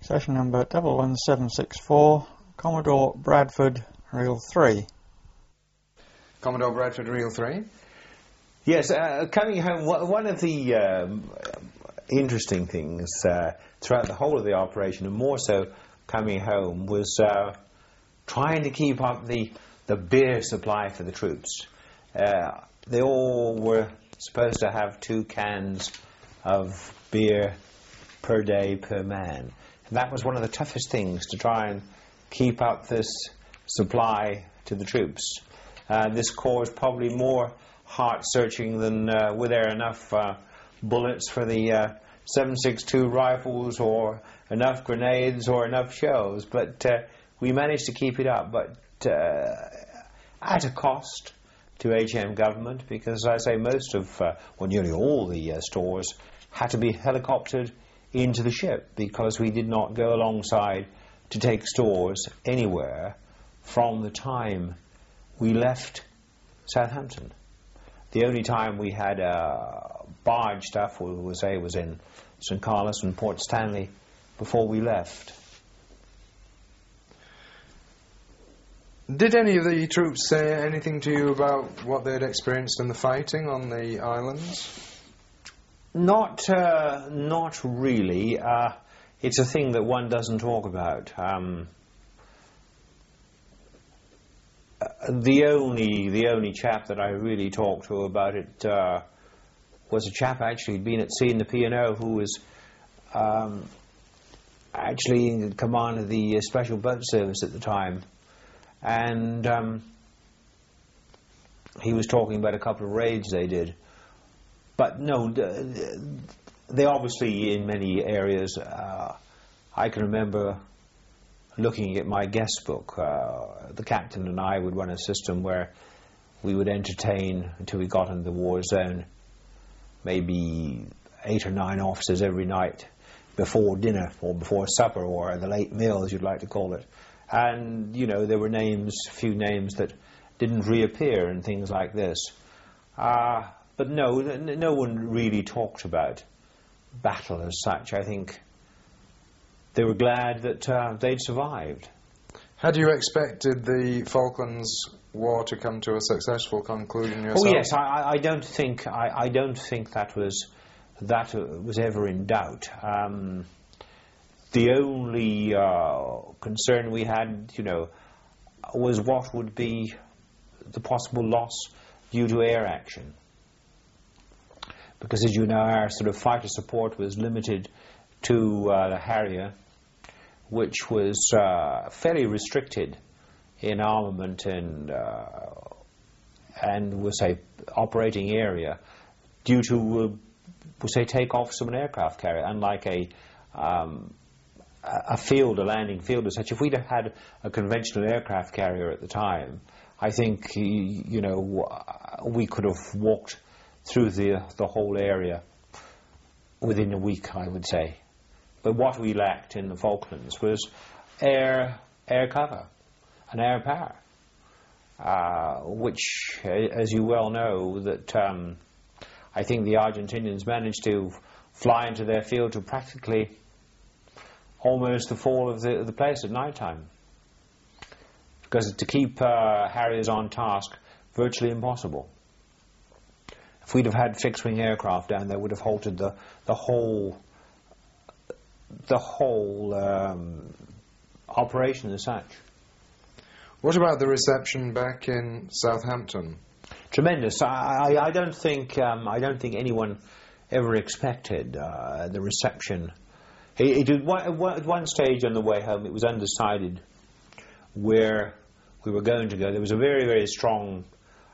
Session number 11764, Commodore Bradford, Reel 3. Commodore Bradford, Reel 3. Yes, coming home, one of the interesting things throughout the whole of the operation, and more so coming home, was trying to keep up the beer supply for the troops. They all were supposed to have 2 cans of beer per day per man. And that was one of the toughest things, to try and keep up this supply to the troops. This caused probably more heart-searching than were there enough bullets for the 7.62 rifles, or enough grenades, or enough shells. But we managed to keep it up, but at a cost to HM government, because, as I say, most of, well, nearly all the stores had to be helicoptered into the ship, because we did not go alongside to take stores anywhere from the time we left Southampton. The only time we had barge stuff was in St. Carlos and Port Stanley before we left. Did any of the troops say anything to you about what they'd experienced in the fighting on the islands? Not really. It's a thing that one doesn't talk about. The only chap that I really talked to about it was a chap actually who'd been at sea in the P&O, who was actually in command of the Special Boat Service at the time, and he was talking about a couple of raids they did. But no, they obviously, in many areas, I can remember looking at my guest book. The captain and I would run a system where we would entertain, until we got into the war zone, maybe 8 or 9 officers every night before dinner, or before supper, or the late meal, as you'd like to call it. And, you know, there were names, a few names that didn't reappear and things like this. But no one really talked about battle as such. I think they were glad that they'd survived. Had you expected the Falklands War to come to a successful conclusion yourself? Oh yes, I don't think that was ever in doubt. The only concern we had, you know, was what would be the possible loss due to air action. Because, as you know, our sort of fighter support was limited to the Harrier, which was fairly restricted in armament and we'll say operating area, due to we'll say takeoffs of an aircraft carrier. Unlike a landing field as such, if we'd have had a conventional aircraft carrier at the time, I think, you know, we could have walked through the whole area within a week, I would say. But what we lacked in the Falklands was air cover and air power, which, as you well know, that I think the Argentinians managed to fly into their field to practically almost the fall of the place at night time. Because to keep Harriers on task, virtually impossible. If we'd have had fixed-wing aircraft down there, would have halted the whole operation as such. What about the reception back in Southampton? Tremendous. I don't think anyone ever expected the reception. At one stage on the way home, it was undecided where we were going to go. There was a very, very strong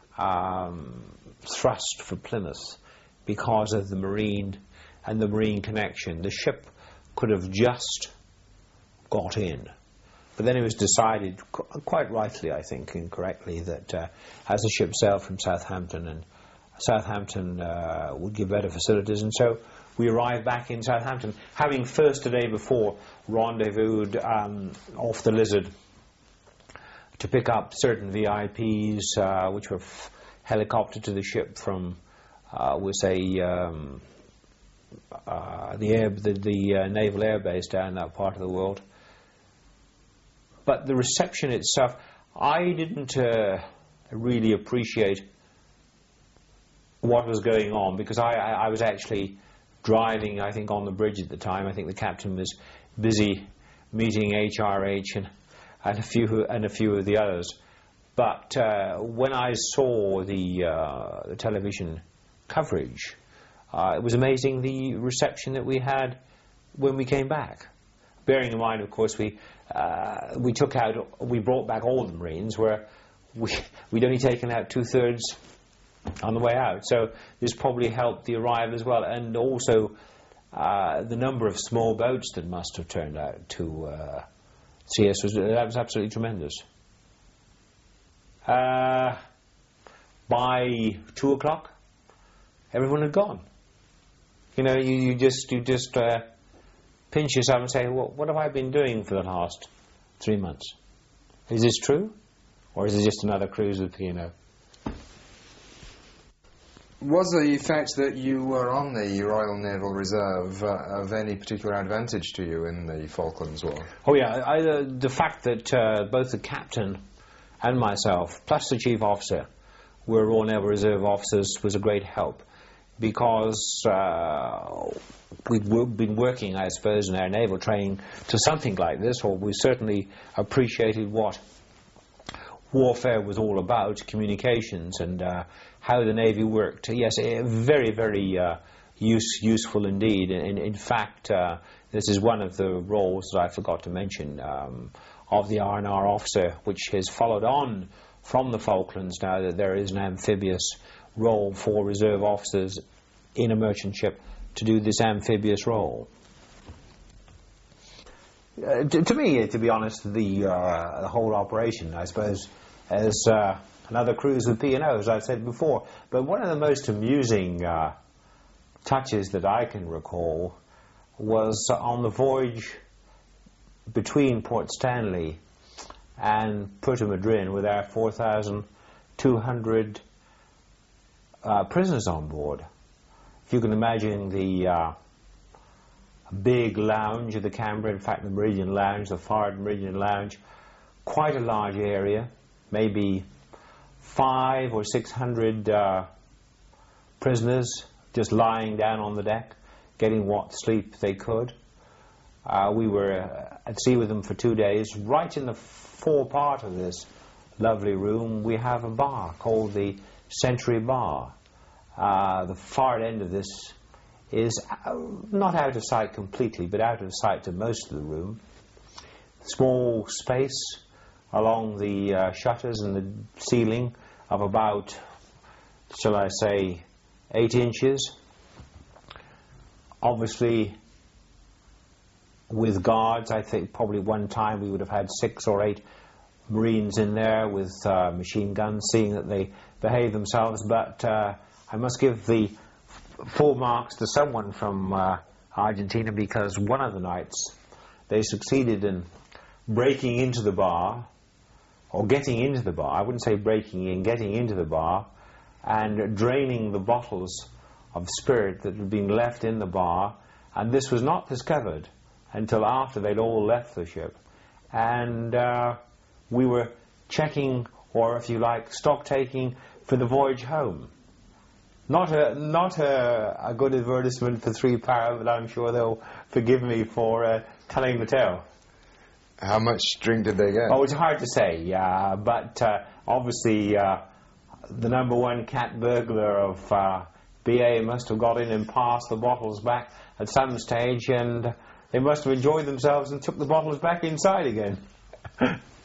thrust for Plymouth because of the marine and the marine connection. The ship could have just got in, but then it was decided, quite rightly I think, incorrectly, that as the ship sailed from Southampton, and Southampton would give better facilities, and so we arrived back in Southampton, having first, the day before, rendezvoused off the Lizard to pick up certain VIPs which were helicoptered to the ship from, we'll say, the naval air base down in that part of the world. But the reception itself, I didn't really appreciate what was going on, because I was actually driving, I think, on the bridge at the time. I think the captain was busy meeting HRH and a few of the others. But when I saw the television coverage, it was amazing the reception that we had when we came back. Bearing in mind, of course, we brought back all the Marines, where we'd only taken out 2/3 on the way out. So this probably helped the arrival as well, and also the number of small boats that must have turned out to see us was absolutely tremendous. By 2 o'clock, everyone had gone. You know, you just pinch yourself and say, well, what have I been doing for the last 3 months? Is this true? Or is it just another cruise with P&O? Was the fact that you were on the Royal Naval Reserve of any particular advantage to you in the Falklands War? Oh yeah, the fact that both the captain and myself, plus the chief officer, were Royal Naval Reserve officers was a great help, because we've been working, I suppose, in our naval training to something like this, or we certainly appreciated what warfare was all about, communications, and how the Navy worked. Yes, very, very useful indeed. In fact, this is one of the roles that I forgot to mention of the R&R officer, which has followed on from the Falklands now that there is an amphibious role for reserve officers in a merchant ship to do this amphibious role. To me, to be honest, the whole operation, I suppose, as another cruise with P&O, as I've said before. But one of the most amusing touches that I can recall was on the voyage between Port Stanley and Puerto Madryn with our 4,200 prisoners on board. If you can imagine the big lounge of the Canberra, in fact the Meridian Lounge, the Forward Meridian Lounge, quite a large area, maybe 500 or 600 prisoners just lying down on the deck, getting what sleep they could. We were at sea with them for 2 days. Right in the forepart of this lovely room, we have a bar called the Century Bar. The far end of this is not out of sight completely, but out of sight to most of the room. Small space along the shutters and the ceiling of about, shall I say, 8 inches. Obviously, with guards, I think probably one time we would have had 6 or 8 Marines in there with machine guns, seeing that they behave themselves. But I must give the full marks to someone from Argentina, because one of the nights they succeeded in breaking into the bar, or getting into the bar. I wouldn't say breaking in, getting into the bar, and draining the bottles of spirit that had been left in the bar. And this was not discovered until after they'd all left the ship. And we were checking, or if you like, stock taking for the voyage home. Not a good advertisement for 3 Para, but I'm sure they'll forgive me for telling the tale. How much drink did they get? Oh, it's hard to say, but obviously the #1 cat burglar of BA must have got in and passed the bottles back at some stage, and they must have enjoyed themselves and took the bottles back inside again.